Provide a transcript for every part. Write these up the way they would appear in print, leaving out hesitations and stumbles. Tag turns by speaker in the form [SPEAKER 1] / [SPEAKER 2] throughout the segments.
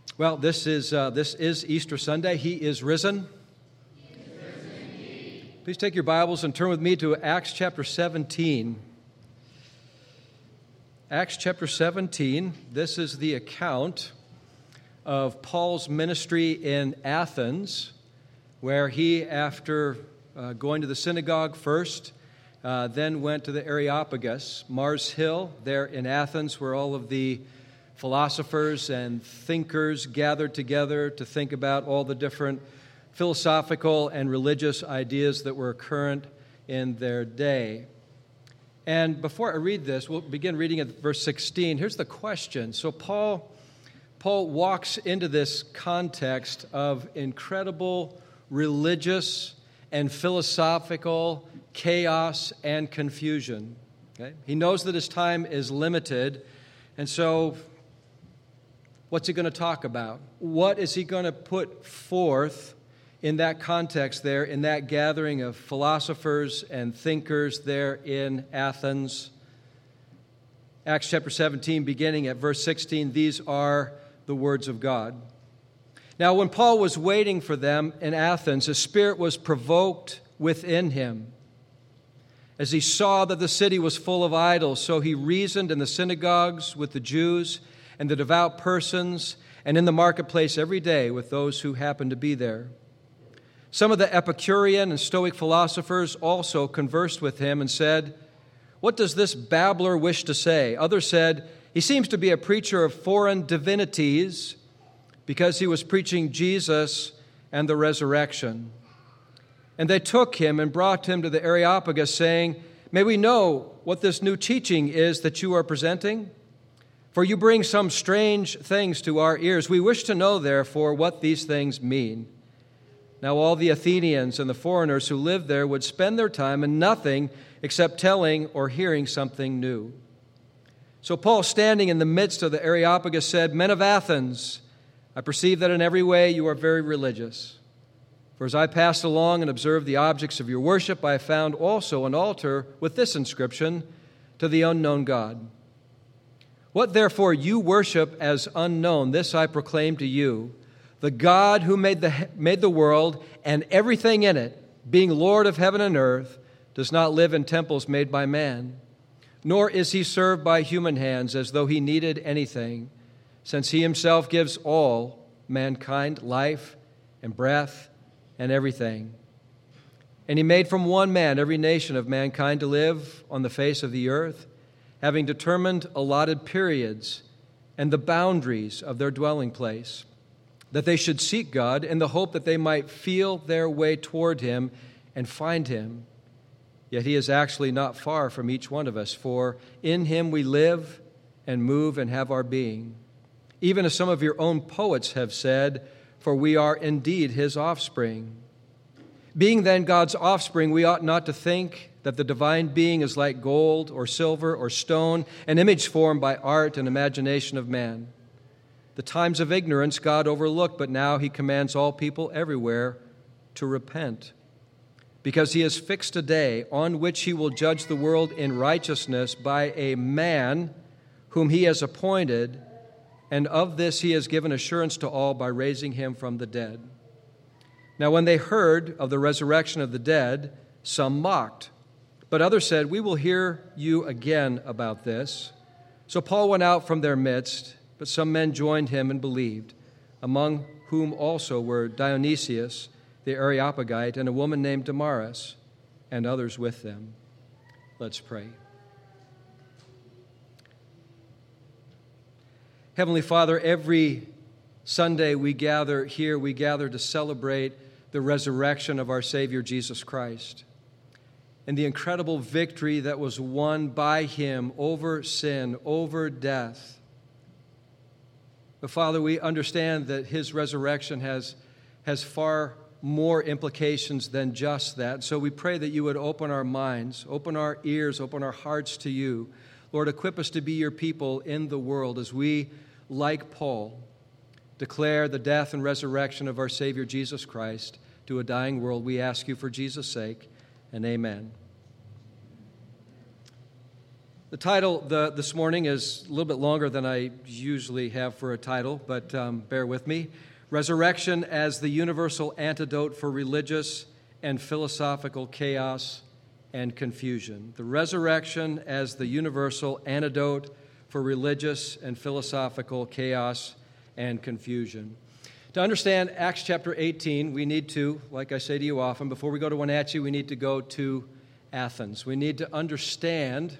[SPEAKER 1] Well, this is Easter Sunday. He is risen. Please take your Bibles and turn with me to Acts chapter 17. Acts chapter 17, this is the account of Paul's ministry in Athens, where he, after going to the synagogue first, then went to the Areopagus, Mars Hill, there in Athens, where all of the philosophers and thinkers gathered together to think about all the different philosophical and religious ideas that were current in their day. And before I read this, we'll begin reading at verse 16. Here's the question. So Paul walks into this context of incredible religious and philosophical chaos and confusion. Okay? He knows that his time is limited, and so what's he going to talk about? What is he going to put forth in that context there, in that gathering of philosophers and thinkers there in Athens? Acts chapter 17, beginning at verse 16, these are the words of God. Now, when Paul was waiting for them in Athens, his spirit was provoked within him, as he saw that the city was full of idols. So he reasoned in the synagogues with the Jews and the devout persons, and in the marketplace every day with those who happened to be there. Some of the Epicurean and Stoic philosophers also conversed with him and said, "What does this babbler wish to say?" Others said, "He seems to be a preacher of foreign divinities," because he was preaching Jesus and the resurrection. And they took him and brought him to the Areopagus, saying, "May we know what this new teaching is that you are presenting? For you bring some strange things to our ears. We wish to know, therefore, what these things mean." Now all the Athenians and the foreigners who lived there would spend their time in nothing except telling or hearing something new. So Paul, standing in the midst of the Areopagus, said, "Men of Athens, I perceive that in every way you are very religious. For as I passed along and observed the objects of your worship, I found also an altar with this inscription, 'To the unknown God.' What therefore you worship as unknown, this I proclaim to you, the God who made the world and everything in it, being Lord of heaven and earth, does not live in temples made by man, nor is he served by human hands as though he needed anything, since he himself gives all mankind life and breath and everything. And he made from one man every nation of mankind to live on the face of the earth, having determined allotted periods and the boundaries of their dwelling place, that they should seek God in the hope that they might feel their way toward him and find him. Yet he is actually not far from each one of us, for in him we live and move and have our being. Even as some of your own poets have said, for we are indeed his offspring. Being then God's offspring, we ought not to think that the divine being is like gold or silver or stone, an image formed by art and imagination of man. The times of ignorance God overlooked, but now he commands all people everywhere to repent, because he has fixed a day on which he will judge the world in righteousness by a man whom he has appointed, and of this he has given assurance to all by raising him from the dead." Now when they heard of the resurrection of the dead, some mocked, but others said, "We will hear you again about this." So Paul went out from their midst, but some men joined him and believed, among whom also were Dionysius the Areopagite and a woman named Damaris, and others with them. Let's pray. Heavenly Father, every Sunday we gather here, we gather to celebrate the resurrection of our Savior Jesus Christ and the incredible victory that was won by him over sin, over death. But Father, we understand that his resurrection has far more implications than just that. So we pray that you would open our minds, open our ears, open our hearts to you. Lord, equip us to be your people in the world as we, like Paul, declare the death and resurrection of our Savior Jesus Christ to a dying world. We ask you for Jesus' sake, and amen. The title this morning is a little bit longer than I usually have for a title, but bear with me. Resurrection as the universal antidote for religious and philosophical chaos and confusion. The resurrection as the universal antidote for religious and philosophical chaos and confusion. To understand Acts chapter 18, we need to, like I say to you often, before we go to Wenatchee, we need to go to Athens. We need to understand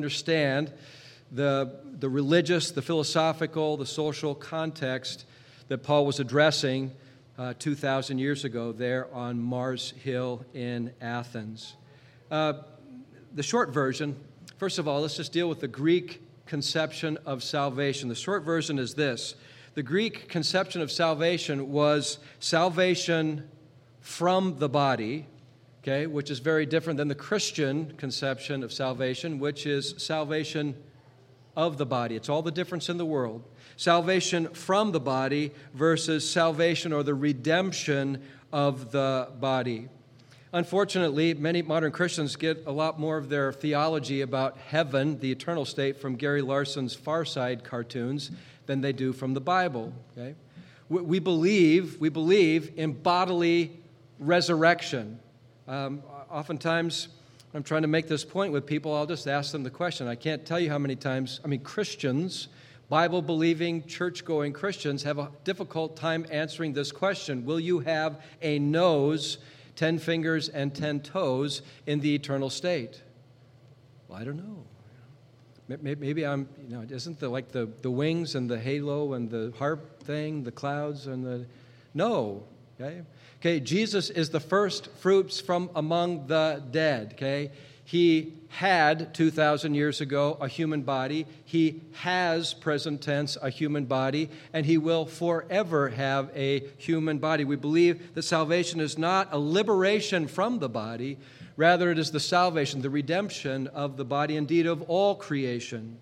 [SPEAKER 1] the religious, the philosophical, the social context that Paul was addressing 2,000 years ago there on Mars Hill in Athens. The short version, first of all, let's just deal with the Greek conception of salvation. The short version is this. The Greek conception of salvation was salvation from the body, okay, which is very different than the Christian conception of salvation, which is salvation of the body. It's all the difference in the world. Salvation from the body versus salvation or the redemption of the body. Unfortunately, many modern Christians get a lot more of their theology about heaven, the eternal state, from Gary Larson's Far Side cartoons than they do from the Bible. Okay? We believe in bodily resurrection. Oftentimes, when I'm trying to make this point with people, I'll just ask them the question. I can't tell you how many times, Christians, Bible-believing, church-going Christians have a difficult time answering this question. Will you have a nose, 10 fingers, and 10 toes in the eternal state? Well, I don't know. Maybe I'm, isn't the wings and the halo and the harp thing, the clouds and the... No, okay? Jesus is the first fruits from among the dead, okay? He had, 2,000 years ago, a human body. He has, present tense, a human body, and he will forever have a human body. We believe that salvation is not a liberation from the body. Rather, it is the salvation, the redemption of the body, indeed of all creation.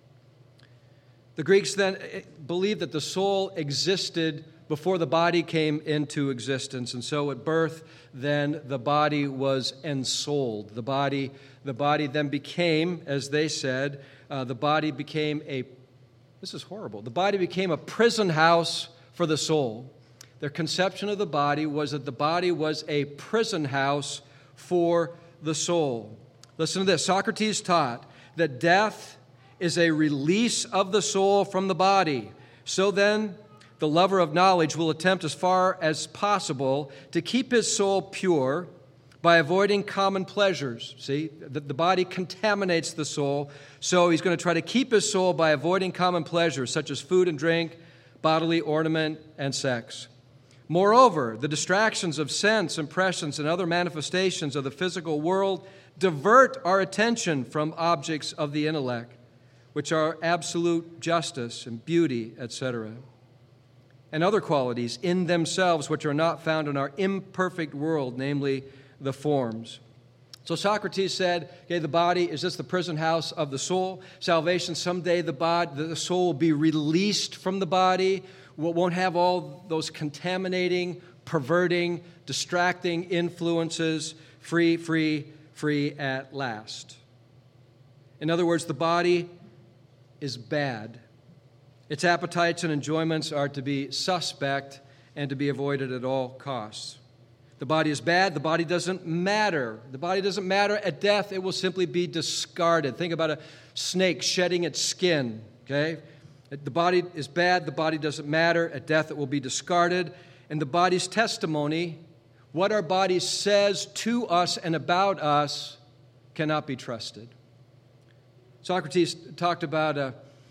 [SPEAKER 1] The Greeks then believed that the soul existed before the body came into existence, and so at birth, then the body was ensouled. The body then became, as they said, the body became this is horrible, the body became a prison house for the soul. Their conception of the body was that the body was a prison house for the soul. Listen to this. Socrates taught that death is a release of the soul from the body. So then, the lover of knowledge will attempt as far as possible to keep his soul pure by avoiding common pleasures. See, the body contaminates the soul, so he's going to try to keep his soul by avoiding common pleasures such as food and drink, bodily ornament, and sex. Moreover, the distractions of sense, impressions, and other manifestations of the physical world divert our attention from objects of the intellect, which are absolute justice and beauty, etc., and other qualities in themselves which are not found in our imperfect world, namely the forms. So Socrates said, okay, the body is just the prison house of the soul. Salvation, someday the soul will be released from the body, won't have all those contaminating, perverting, distracting influences, free at last. In other words, the body is bad. Its appetites and enjoyments are to be suspect and to be avoided at all costs. The body is bad. The body doesn't matter. The body doesn't matter. At death, it will simply be discarded. Think about a snake shedding its skin, okay? The body is bad. The body doesn't matter. At death, it will be discarded. And the body's testimony, what our body says to us and about us, cannot be trusted. Socrates talked about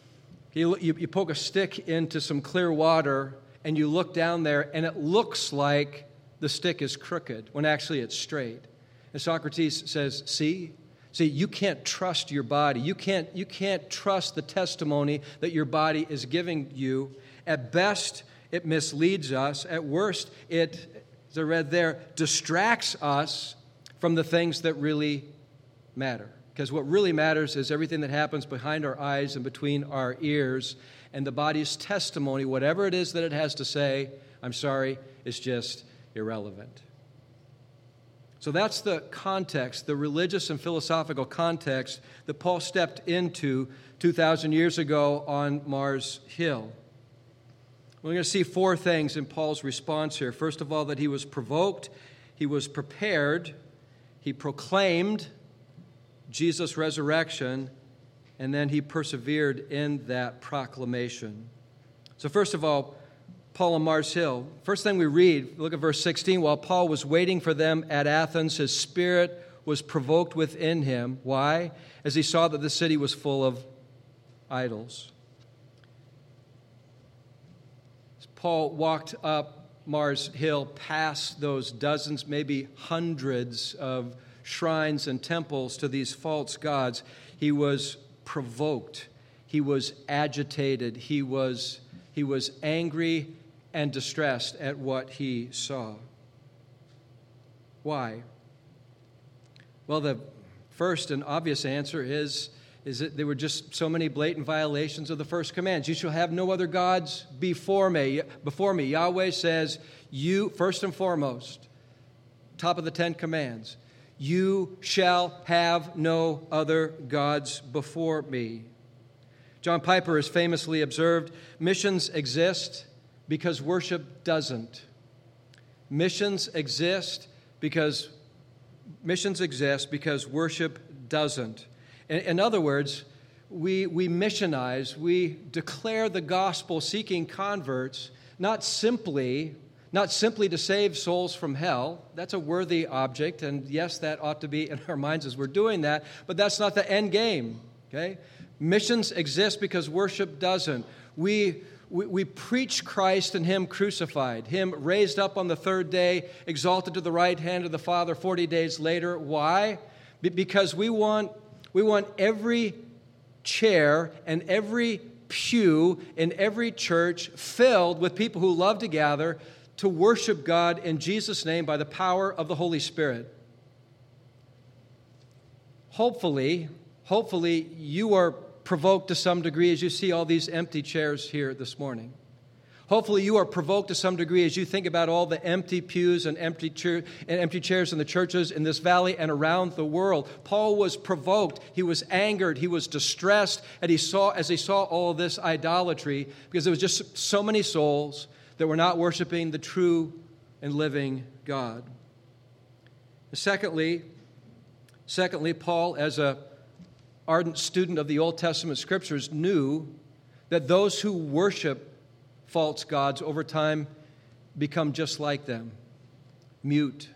[SPEAKER 1] you poke a stick into some clear water and you look down there and it looks like the stick is crooked when actually it's straight. And Socrates says, see, you can't trust your body. You can't trust the testimony that your body is giving you. At best, it misleads us. At worst, it, as I read there, distracts us from the things that really matter. Because what really matters is everything that happens behind our eyes and between our ears, and the body's testimony, whatever it is that it has to say, I'm sorry, is just irrelevant. So that's the context, the religious and philosophical context that Paul stepped into 2,000 years ago on Mars Hill. We're going to see four things in Paul's response here. First of all, that he was provoked, he was prepared, he proclaimed Jesus' resurrection, and then he persevered in that proclamation. So first of all, Paul on Mars Hill. First thing we read, look at verse 16. While Paul was waiting for them at Athens, his spirit was provoked within him. Why? As he saw that the city was full of idols. As Paul walked up Mars Hill past those dozens, maybe hundreds of shrines and temples to these false gods, he was provoked. He was agitated. He was angry and distressed at what he saw. Why? Well, the first and obvious answer is that there were just so many blatant violations of the first commands. You shall have no other gods before me. Yahweh says, you, first and foremost, top of the 10 commands, you shall have no other gods before me. John Piper has famously observed, missions exist because worship doesn't. Missions exist because worship doesn't. In other words, we missionize, we declare the gospel seeking converts, not simply to save souls from hell. That's a worthy object, and yes, that ought to be in our minds as we're doing that, but that's not the end game, okay? Missions exist because worship doesn't. We preach Christ and Him crucified, Him raised up on the third day, exalted to the right hand of the Father 40 days later. Why? Because we want every chair and every pew in every church filled with people who love to gather to worship God in Jesus' name by the power of the Holy Spirit. Hopefully, you are provoked to some degree as you see all these empty chairs here this morning. Hopefully you are provoked to some degree as you think about all the empty pews and empty chairs in the churches in this valley and around the world. Paul was provoked. He was angered. He was distressed as he saw all of this idolatry, because there was just so many souls that were not worshiping the true and living God. Secondly, Paul, as an ardent student of the Old Testament Scriptures, knew that those who worship false gods over time become just like them, mute,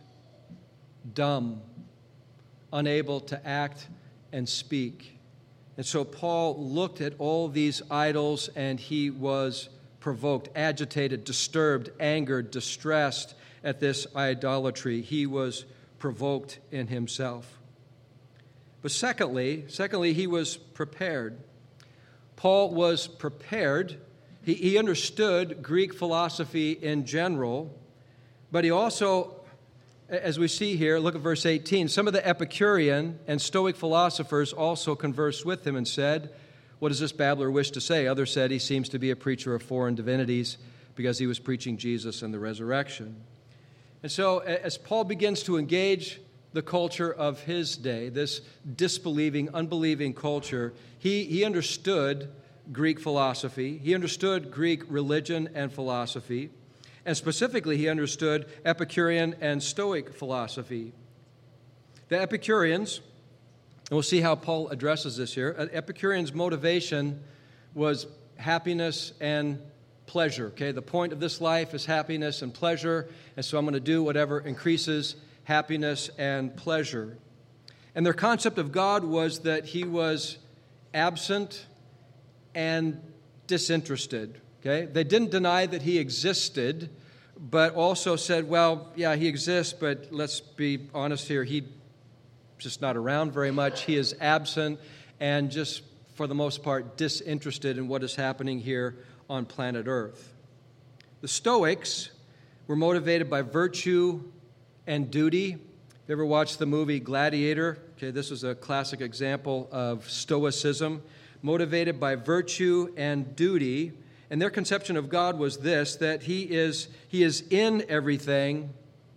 [SPEAKER 1] dumb, unable to act and speak. And so Paul looked at all these idols and he was provoked, agitated, disturbed, angered, distressed at this idolatry. He was provoked in himself. But secondly, he was prepared. Paul was prepared. He understood Greek philosophy in general, but he also, as we see here, look at verse 18, some of the Epicurean and Stoic philosophers also conversed with him and said, "What does this babbler wish to say?" Others said, "He seems to be a preacher of foreign divinities because he was preaching Jesus and the resurrection." And so as Paul begins to engage the culture of his day, this disbelieving, unbelieving culture, he understood Greek philosophy. He understood Greek religion and philosophy. And specifically, he understood Epicurean and Stoic philosophy. The Epicureans, and we'll see how Paul addresses this here, Epicureans' motivation was happiness and pleasure. Okay, the point of this life is happiness and pleasure, and so I'm going to do whatever increases happiness and pleasure. And their concept of God was that he was absent and disinterested. Okay? They didn't deny that he existed, but also said, well, yeah, he exists, but let's be honest here, he's just not around very much. He is absent and just, for the most part, disinterested in what is happening here on planet Earth. The Stoics were motivated by virtue and duty. If you ever watched the movie Gladiator, okay, this is a classic example of Stoicism, motivated by virtue and duty. And their conception of God was this, that he is in everything,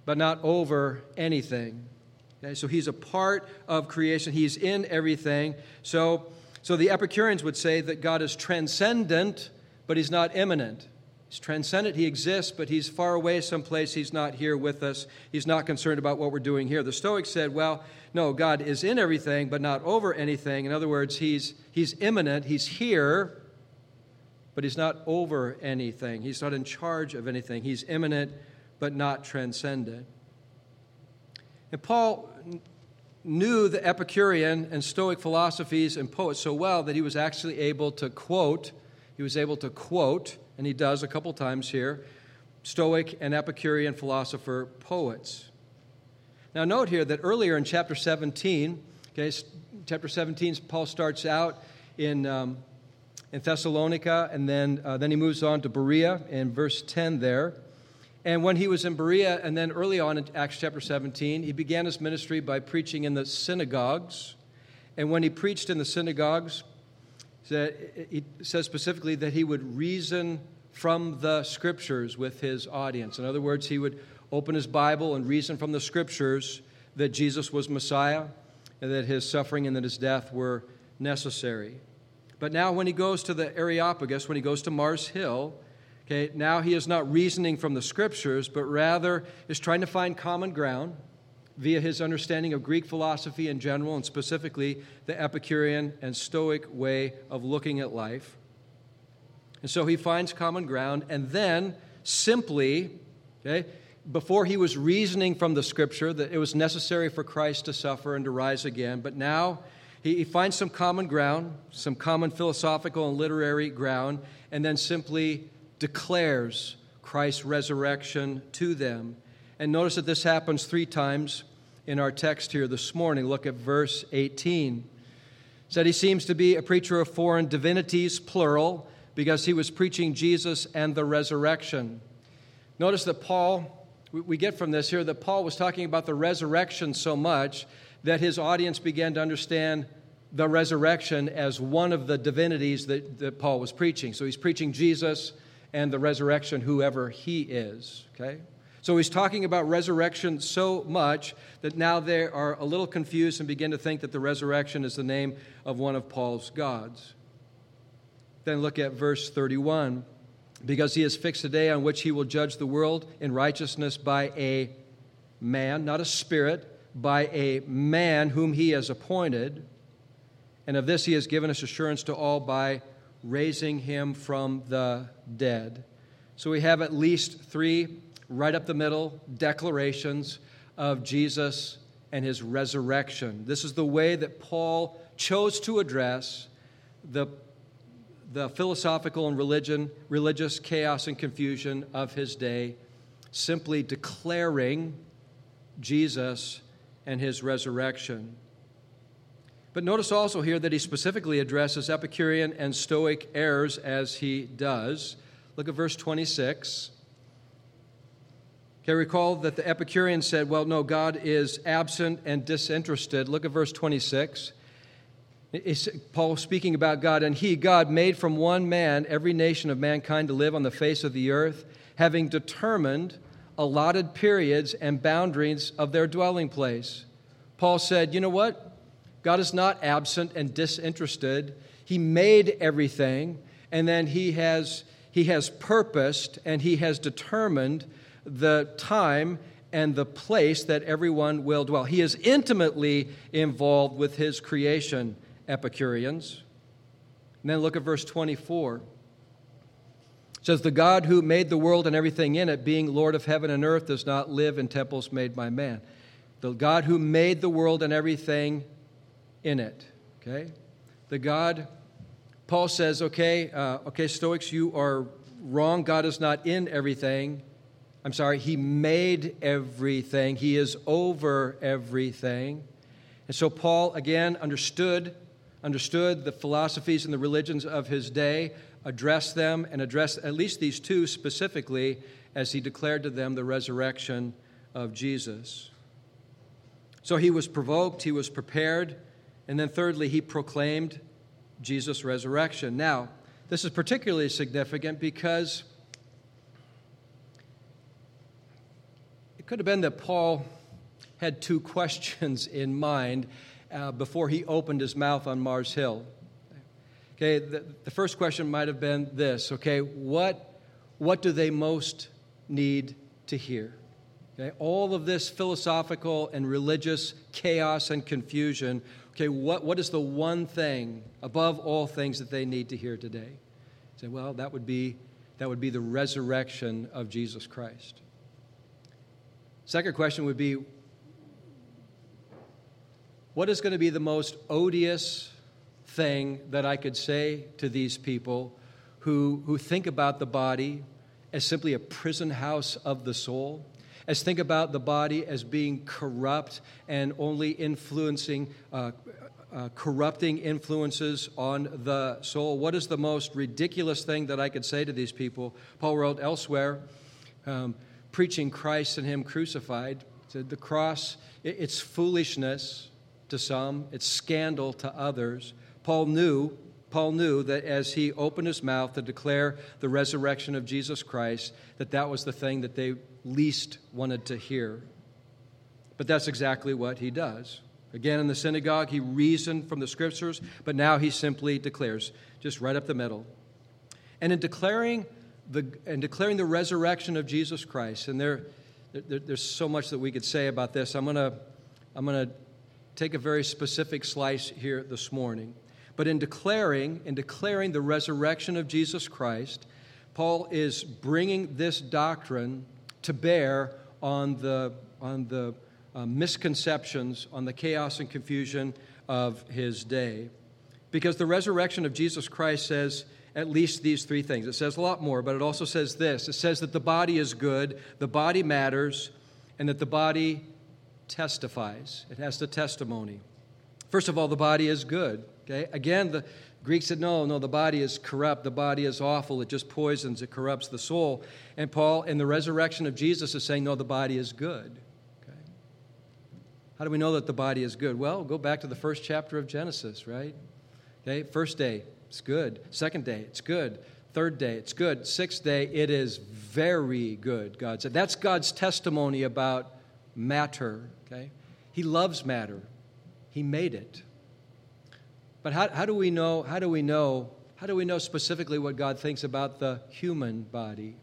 [SPEAKER 1] but not over anything. Okay, so he's a part of creation. He's in everything. So the Epicureans would say that God is transcendent, but he's not immanent. He's transcendent, he exists, but he's far away someplace. He's not here with us. He's not concerned about what we're doing here. The Stoics said, well, no, God is in everything, but not over anything. In other words, he's immanent, he's here, but he's not over anything. He's not in charge of anything. He's immanent, but not transcendent. And Paul knew the Epicurean and Stoic philosophies and poets so well that he was actually able to quote, and he does a couple times here, Stoic and Epicurean philosopher poets. Now note here that earlier in chapter 17, chapter 17, Paul starts out in Thessalonica, and then he moves on to Berea in verse 10 there. And when he was in Berea, and then early on in Acts chapter 17, he began his ministry by preaching in the synagogues. And when he preached in the synagogues, he says specifically that he would reason from the Scriptures with his audience. In other words, he would open his Bible and reason from the Scriptures that Jesus was Messiah and that his suffering and that his death were necessary. But now when he goes to the Areopagus, when he goes to Mars Hill, now he is not reasoning from the Scriptures, but rather is trying to find common ground via his understanding of Greek philosophy in general, and specifically the Epicurean and Stoic way of looking at life. And so he finds common ground, and then simply, before he was reasoning from the Scripture that it was necessary for Christ to suffer and to rise again, but now he finds some common ground, some common philosophical and literary ground, and then simply declares Christ's resurrection to them. And notice that this happens 3 times in our text here this morning. Look at verse 18. It said he seems to be a preacher of foreign divinities, plural, because he was preaching Jesus and the resurrection. Notice that Paul, we get from this here that Paul was talking about the resurrection so much that his audience began to understand the resurrection as one of the divinities that Paul was preaching. So he's preaching Jesus and the resurrection, whoever he is, So he's talking about resurrection so much that now they are a little confused and begin to think that the resurrection is the name of one of Paul's gods. Then look at verse 31. Because he has fixed a day on which he will judge the world in righteousness by a man, not a spirit, by a man whom he has appointed. And of this he has given us assurance to all by raising him from the dead. So we have at least 3 right up the middle declarations of Jesus and his resurrection. This is the way that Paul chose to address the philosophical and religious chaos and confusion of his day, simply declaring Jesus and his resurrection. But notice also here that he specifically addresses Epicurean and Stoic errors as he does. Look at verse 26. Recall that the Epicurean said, well, no, God is absent and disinterested. Look at verse 26. Paul speaking about God, and he, God, made from one man every nation of mankind to live on the face of the earth, having determined allotted periods and boundaries of their dwelling place. Paul said, you know what? God is not absent and disinterested. He made everything, and then he has purposed and he has determined the time and the place that everyone will dwell. He is intimately involved with his creation, Epicureans. And then look at verse 24. It says, the God who made the world and everything in it, being Lord of heaven and earth, does not live in temples made by man. The God who made the world and everything in it. The God, Paul says, Stoics, you are wrong. God is not in everything. He made everything. He is over everything. And so Paul, again, understood the philosophies and the religions of his day, addressed them, and addressed at least these 2 specifically as he declared to them the resurrection of Jesus. So he was provoked, he was prepared, and then thirdly, he proclaimed Jesus' resurrection. Now, this is particularly significant because Could have been that Paul had two questions in mind before he opened his mouth on Mars Hill. Okay, the first question might have been this, okay, what do they most need to hear? Okay, all of this philosophical and religious chaos and confusion, okay, what is the one thing above all things that they need to hear today? Say, well, that would be the resurrection of Jesus Christ. Second question would be, what is going to be the most odious thing that I could say to these people who think about the body as simply a prison house of the soul, as think about the body as being corrupt and only influencing, corrupting influences on the soul? What is the most ridiculous thing that I could say to these people? Paul wrote elsewhere, preaching Christ and Him crucified, said the cross, it's foolishness to some, it's scandal to others. Paul knew that as he opened his mouth to declare the resurrection of Jesus Christ, that was the thing that they least wanted to hear. But that's exactly what he does. Again, in the synagogue, he reasoned from the Scriptures, but now he simply declares, just right up the middle. And in declaring the resurrection of Jesus Christ, and there's so much that we could say about this. I'm gonna take a very specific slice here this morning. But in declaring the resurrection of Jesus Christ, Paul is bringing this doctrine to bear on the misconceptions, on the chaos and confusion of his day. Because the resurrection of Jesus Christ says at least these three things. It says a lot more, but it also says this. It says that the body is good, the body matters, and that the body testifies. It has the testimony. First of all, the body is good. Okay? Again, the Greeks said, no, the body is corrupt. The body is awful. It just poisons. It corrupts the soul. And Paul, in the resurrection of Jesus, is saying, no, the body is good. Okay? How do we know that the body is good? Well, go back to the first chapter of Genesis, right? Okay, first day, it's good. Second day, it's good. Third day, it's good. Sixth day, it is very good, God said. That's God's testimony about matter, okay? He loves matter. He made it. But how do we know specifically what God thinks about the human body?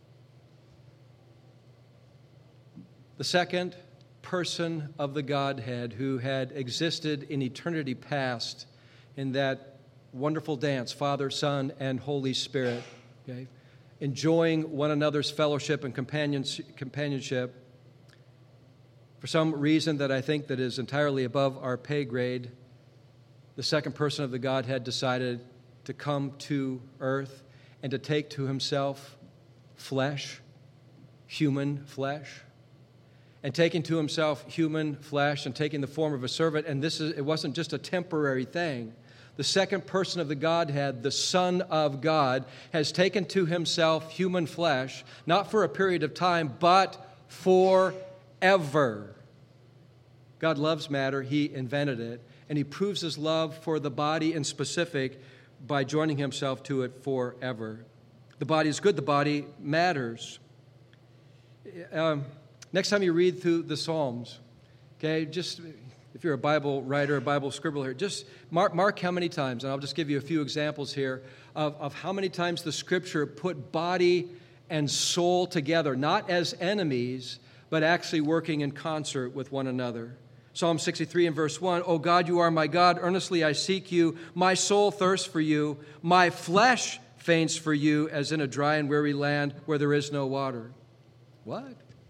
[SPEAKER 1] The second person of the Godhead who had existed in eternity past in that wonderful dance, Father, Son, and Holy Spirit, okay? Enjoying one another's fellowship and companionship. For some reason that I think that is entirely above our pay grade, the second person of the Godhead decided to come to earth and to take to himself flesh, human flesh. And taking to himself human flesh and taking the form of a servant, and it wasn't just a temporary thing. The second person of the Godhead, the Son of God, has taken to himself human flesh, not for a period of time, but forever. God loves matter. He invented it. And he proves his love for the body in specific by joining himself to it forever. The body is good. The body matters. Next time you read through the Psalms, okay, just if you're a Bible writer, a Bible scribbler, just mark how many times, and I'll just give you a few examples here of how many times the Scripture put body and soul together, not as enemies, but actually working in concert with one another. Psalm 63 and verse 1, O God, you are my God, earnestly I seek you. My soul thirsts for you. My flesh faints for you, as in a dry and weary land where there is no water. What?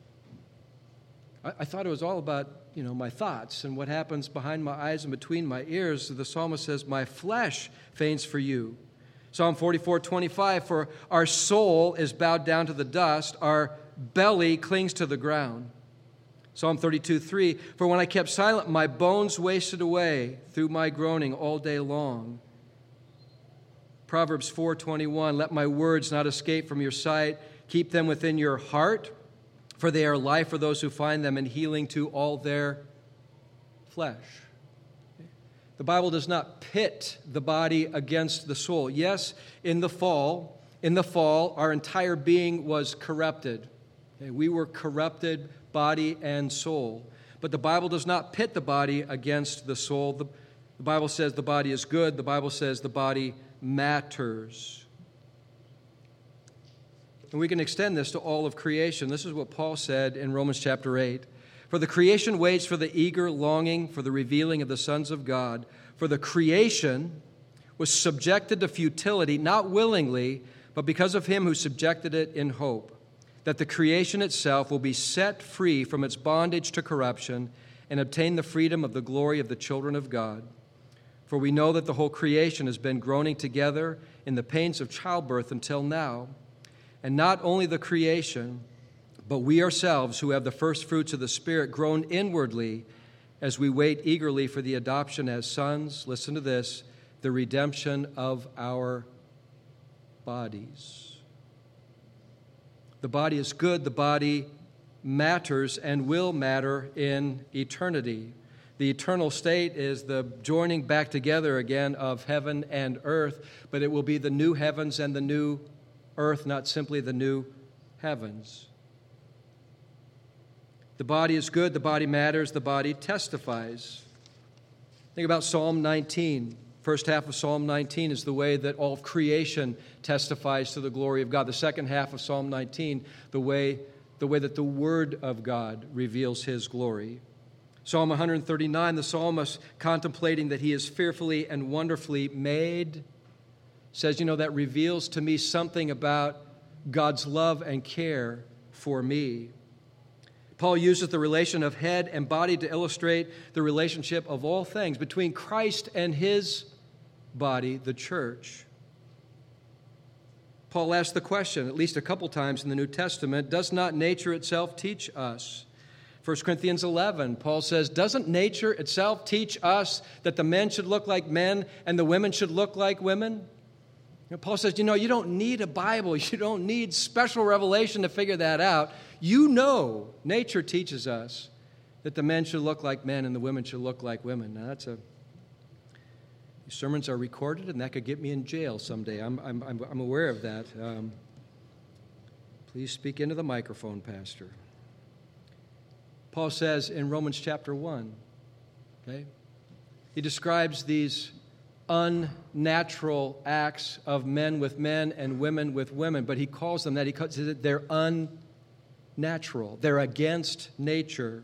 [SPEAKER 1] I thought it was all about, my thoughts and what happens behind my eyes and between my ears. The psalmist says, my flesh faints for you. Psalm 44:25, for our soul is bowed down to the dust, our belly clings to the ground. Psalm 32:3, for when I kept silent, my bones wasted away through my groaning all day long. Proverbs 4:21, let my words not escape from your sight. Keep them within your heart, for they are life for those who find them and healing to all their flesh. The Bible does not pit the body against the soul. Yes, in the fall, our entire being was corrupted. Okay, we were corrupted body and soul. But the Bible does not pit the body against the soul. The Bible says the body is good. The Bible says the body matters. And we can extend this to all of creation. This is what Paul said in Romans chapter 8. For the creation waits for the eager longing for the revealing of the sons of God. For the creation was subjected to futility, not willingly, but because of him who subjected it in hope, that the creation itself will be set free from its bondage to corruption and obtain the freedom of the glory of the children of God. For we know that the whole creation has been groaning together in the pains of childbirth until now. And not only the creation, but we ourselves who have the first fruits of the Spirit groan inwardly as we wait eagerly for the adoption as sons, listen to this, the redemption of our bodies. The body is good, the body matters and will matter in eternity. The eternal state is the joining back together again of heaven and earth, but it will be the new heavens and the new earth, not simply the new heavens. The body is good, the body matters, the body testifies. Think about Psalm 19. First half of Psalm 19 is the way that all of creation testifies to the glory of God. The second half of Psalm 19, the way that the Word of God reveals His glory. Psalm 139, the psalmist contemplating that he is fearfully and wonderfully made, says, that reveals to me something about God's love and care for me. Paul uses the relation of head and body to illustrate the relationship of all things between Christ and His body, the church. Paul asked the question, at least a couple times in the New Testament, does not nature itself teach us? 1 Corinthians 11, Paul says, doesn't nature itself teach us that the men should look like men and the women should look like women? Paul says, you don't need a Bible. You don't need special revelation to figure that out. Nature teaches us that the men should look like men and the women should look like women. Now, these sermons are recorded, and that could get me in jail someday. I'm aware of that. Please speak into the microphone, Pastor. Paul says in Romans chapter 1, okay, he describes these unnatural acts of men with men and women with women, but he calls them that. He calls it they're unnatural. They're against nature.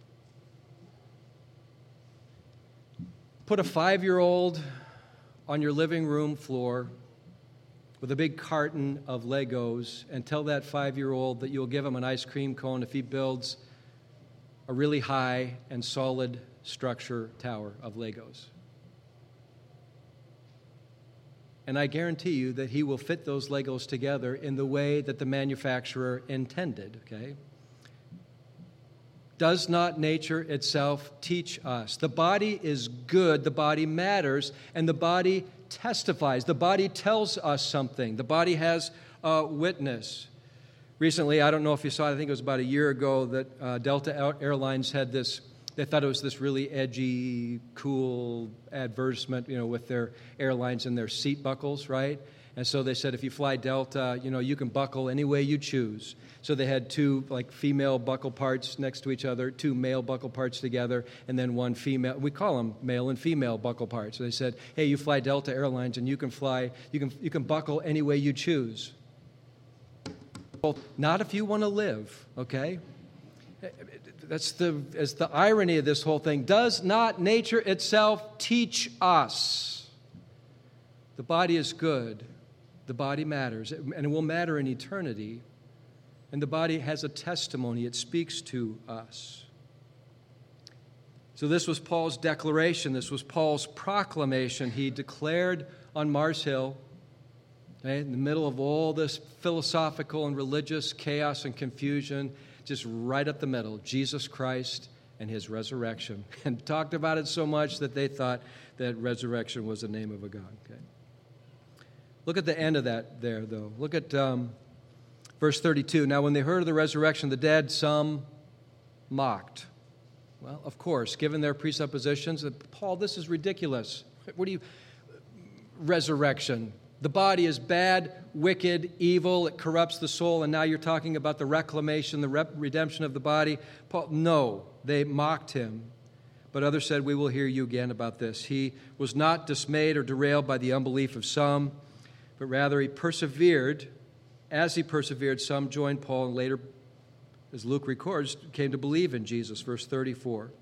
[SPEAKER 1] Put a 5-year-old on your living room floor with a big carton of Legos and tell that 5-year-old that you'll give him an ice cream cone if he builds a really high and solid structure tower of Legos. And I guarantee you that he will fit those Legos together in the way that the manufacturer intended, okay? Does not nature itself teach us? The body is good, the body matters, and the body testifies. The body tells us something. The body has a witness. Recently, I don't know if you saw it, I think it was about a year ago, that Delta Airlines had this, they thought it was this really edgy, cool advertisement, with their airlines and their seat buckles, right? And so they said, if you fly Delta, you can buckle any way you choose. So they had two, female buckle parts next to each other, two male buckle parts together, and then one female. We call them male and female buckle parts. So they said, hey, you fly Delta Airlines, and you can buckle any way you choose. Well, not if you want to live, okay? That's the irony of this whole thing. Does not nature itself teach us? The body is good. The body matters, and it will matter in eternity. And the body has a testimony. It speaks to us. So this was Paul's declaration. This was Paul's proclamation. He declared on Mars Hill, okay, in the middle of all this philosophical and religious chaos and confusion, just right up the middle, Jesus Christ and His resurrection. And talked about it so much that they thought that resurrection was the name of a God. Okay. Look at the end of that there, though. Look at verse 32. Now, when they heard of the resurrection of the dead, some mocked. Well, of course, given their presuppositions, that Paul, this is ridiculous. What do you... Resurrection. The body is bad, wicked, evil. It corrupts the soul. And now you're talking about the reclamation, the redemption of the body. Paul, no, they mocked him. But others said, we will hear you again about this. He was not dismayed or derailed by the unbelief of some, but rather he persevered. As he persevered, some joined Paul and later, as Luke records, came to believe in Jesus. Verse 34.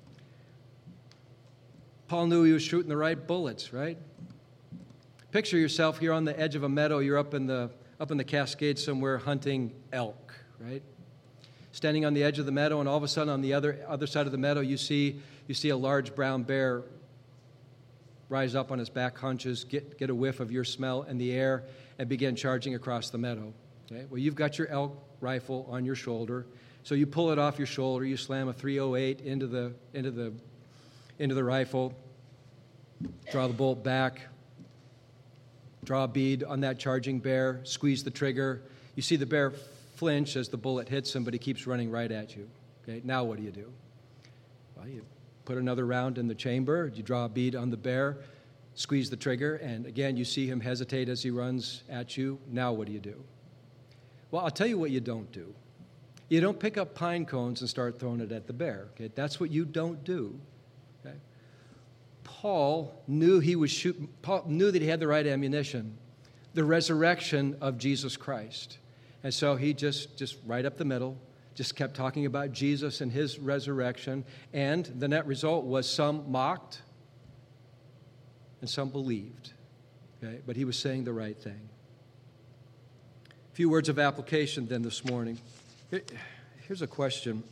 [SPEAKER 1] Paul knew he was shooting the right bullets, right? Picture yourself here on the edge of a meadow. You're up in the Cascades somewhere hunting elk, right? Standing on the edge of the meadow, and all of a sudden on the other side of the meadow, you see a large brown bear rise up on his back hunches, get a whiff of your smell in the air, and begin charging across the meadow. Okay? Well, you've got your elk rifle on your shoulder, so you pull it off your shoulder, you slam a .308 into the rifle, draw the bolt back, draw a bead on that charging bear, squeeze the trigger. You see the bear flinch as the bullet hits him, but he keeps running right at you. Okay, now what do? Well, you put another round in the chamber, you draw a bead on the bear, squeeze the trigger, and again you see him hesitate as he runs at you. Now what do? Well, I'll tell you what you don't do. You don't pick up pine cones and start throwing it at the bear. Okay, that's what you don't do. Okay? Paul knew Paul knew that he had the right ammunition, the resurrection of Jesus Christ. And so he just right up the middle, just kept talking about Jesus and his resurrection. And the net result was some mocked and some believed. Okay? But he was saying the right thing. A few words of application then this morning. Here's a question.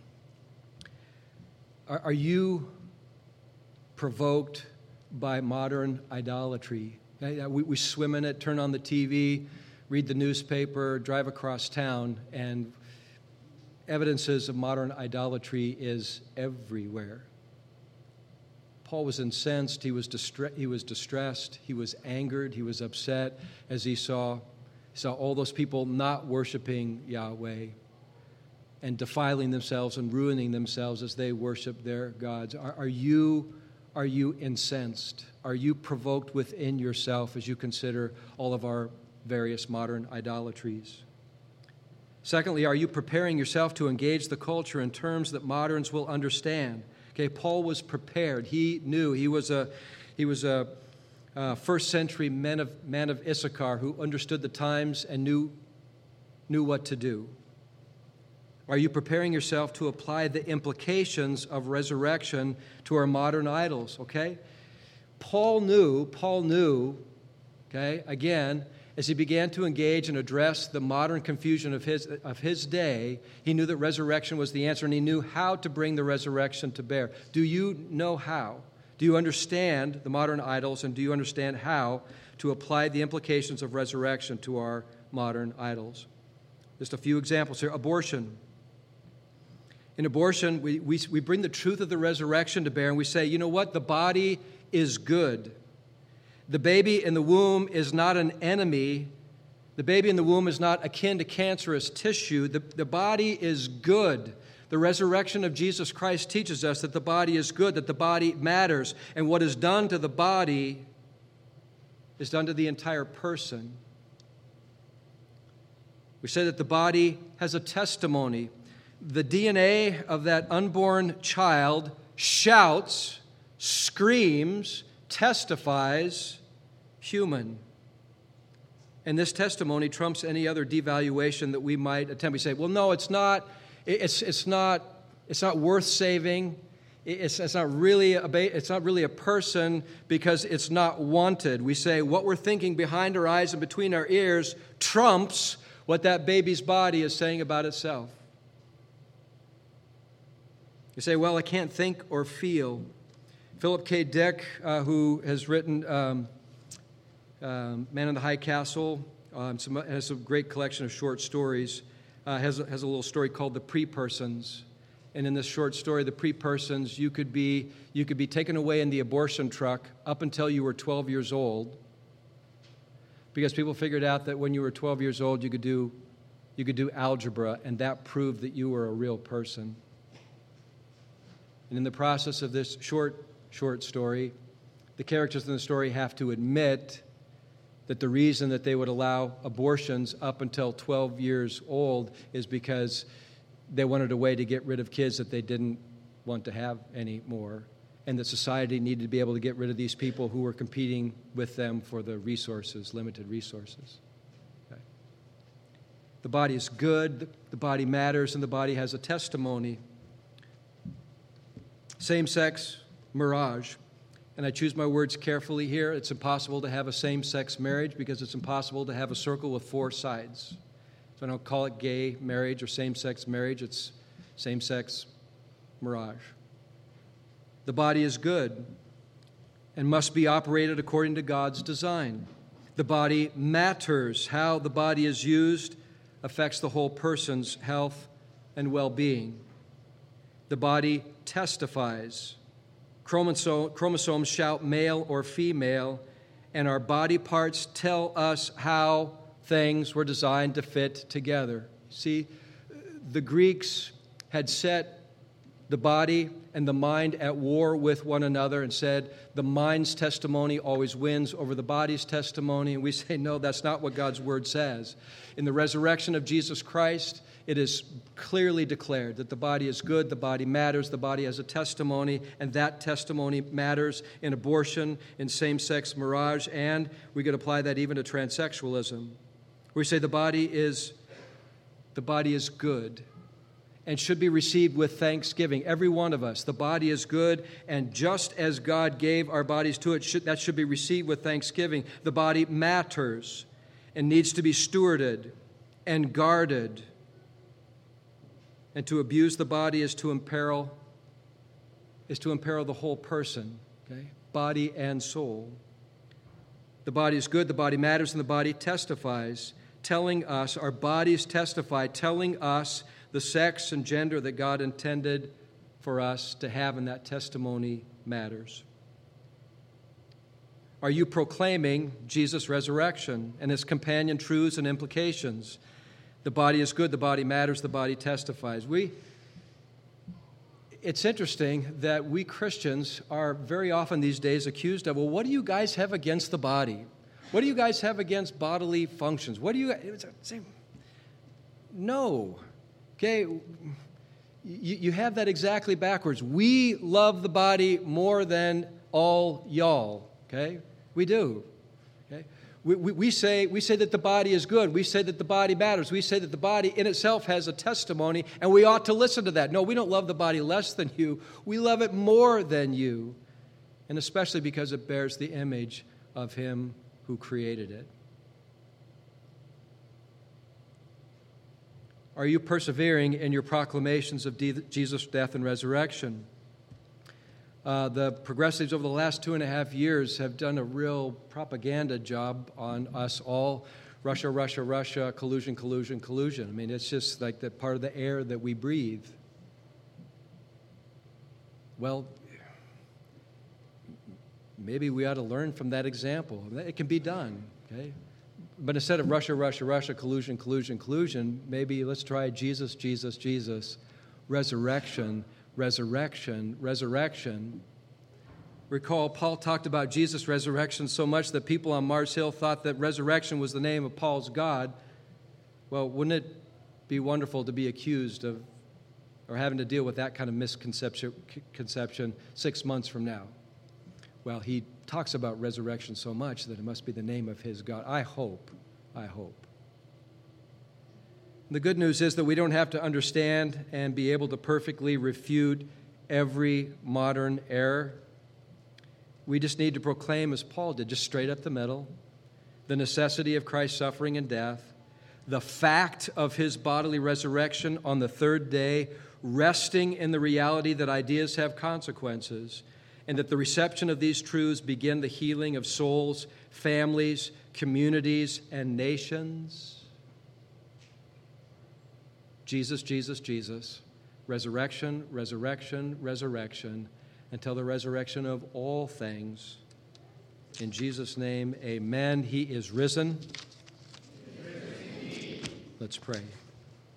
[SPEAKER 1] Are you provoked by modern idolatry? We swim in it, turn on the TV, read the newspaper, drive across town, and evidences of modern idolatry is everywhere. Paul was incensed, he was distressed, he was angered, he was upset as he saw all those people not worshiping Yahweh and defiling themselves and ruining themselves as they worship their gods. Are you incensed? Are you provoked within yourself as you consider all of our various modern idolatries? Secondly, are you preparing yourself to engage the culture in terms that moderns will understand? Okay, Paul was prepared. He knew. He was a first century man of Issachar who understood the times and knew what to do. Are you preparing yourself to apply the implications of resurrection to our modern idols? Okay, Paul knew. Okay, again, as he began to engage and address the modern confusion of his day, he knew that resurrection was the answer, and he knew how to bring the resurrection to bear. Do you know how? Do you understand the modern idols, and do you understand how to apply the implications of resurrection to our modern idols? Just a few examples here. Abortion. In abortion, we bring the truth of the resurrection to bear, and we say, you know what? The body is good. The baby in the womb is not an enemy. The baby in the womb is not akin to cancerous tissue. The body is good. The resurrection of Jesus Christ teaches us that the body is good, that the body matters, and what is done to the body is done to the entire person. We say that the body has a testimony. The DNA of that unborn child shouts, screams, testifies, human. And this testimony trumps any other devaluation that we might attempt. We say, well, no, it's not. It's not worth saving. It's not really a person because it's not wanted. We say what we're thinking behind our eyes and between our ears trumps what that baby's body is saying about itself. You say, well, I can't think or feel. Philip K. Dick, who has written Man in the High Castle, has a great collection of short stories, has a little story called The Pre-Persons. And in this short story, The Pre-Persons, you could be taken away in the abortion truck up until you were 12 years old, because people figured out that when you were 12 years old, you could do algebra, and that proved that you were a real person. And in the process of this short story, the characters in the story have to admit that the reason that they would allow abortions up until 12 years old is because they wanted a way to get rid of kids that they didn't want to have anymore, and that society needed to be able to get rid of these people who were competing with them for the resources, limited resources. Okay. The body is good, the body matters, and the body has a testimony. Same-sex mirage. And I choose my words carefully here. It's impossible to have a same-sex marriage because it's impossible to have a circle with four sides. So I don't call it gay marriage or same-sex marriage. It's same-sex mirage. The body is good and must be operated according to God's design. The body matters. How the body is used affects the whole person's health and well-being. The body testifies. Chromosomes shout male or female, and our body parts tell us how things were designed to fit together. See, the Greeks had set the body and the mind at war with one another and said the mind's testimony always wins over the body's testimony. And we say, no, that's not what God's word says. In the resurrection of Jesus Christ, it is clearly declared that the body is good, the body matters, the body has a testimony, and that testimony matters in abortion, in same-sex mirage, and we could apply that even to transsexualism. We say the body is good and should be received with thanksgiving. Every one of us, the body is good, and just as God gave our bodies to it, that should be received with thanksgiving. The body matters and needs to be stewarded and guarded. And to abuse the body is to imperil the whole person, okay? Body and soul. The body is good, the body matters, and the body testifies, telling us, our bodies testify, telling us the sex and gender that God intended for us to have, and that testimony matters. Are you proclaiming Jesus' resurrection and his companion truths and implications? The body is good, the body matters, the body testifies. It's interesting that we Christians are very often these days accused of, well, what do you guys have against the body? What do you guys have against bodily functions? What do you say? No. Okay, you have that exactly backwards. We love the body more than all y'all, okay? We do, okay? We say that the body is good. We say that the body matters. We say that the body in itself has a testimony, and we ought to listen to that. No, we don't love the body less than you. We love it more than you, and especially because it bears the image of him who created it. Are you persevering in your proclamations of Jesus' death and resurrection? The progressives over the last 2.5 years have done a real propaganda job on us all. Russia, Russia, Russia, collusion, collusion, collusion. I mean, it's just like that part of the air that we breathe. Well, maybe we ought to learn from that example. It can be done, okay? But instead of Russia, Russia, Russia, collusion, collusion, collusion, maybe let's try Jesus, Jesus, Jesus, resurrection, resurrection, resurrection. Recall, Paul talked about Jesus' resurrection so much that people on Mars Hill thought that resurrection was the name of Paul's God. Well, wouldn't it be wonderful to be accused of or having to deal with that kind of misconception 6 months from now? Well, he talks about resurrection so much that it must be the name of his God. I hope. The good news is that we don't have to understand and be able to perfectly refute every modern error. We just need to proclaim, as Paul did, just straight up the middle, the necessity of Christ's suffering and death, the fact of his bodily resurrection on the third day, resting in the reality that ideas have consequences, and that the reception of these truths begin the healing of souls, families, communities, and nations. Jesus, Jesus, Jesus, resurrection, resurrection, resurrection, until the resurrection of all things. In Jesus' name, amen. He is risen. Let's pray.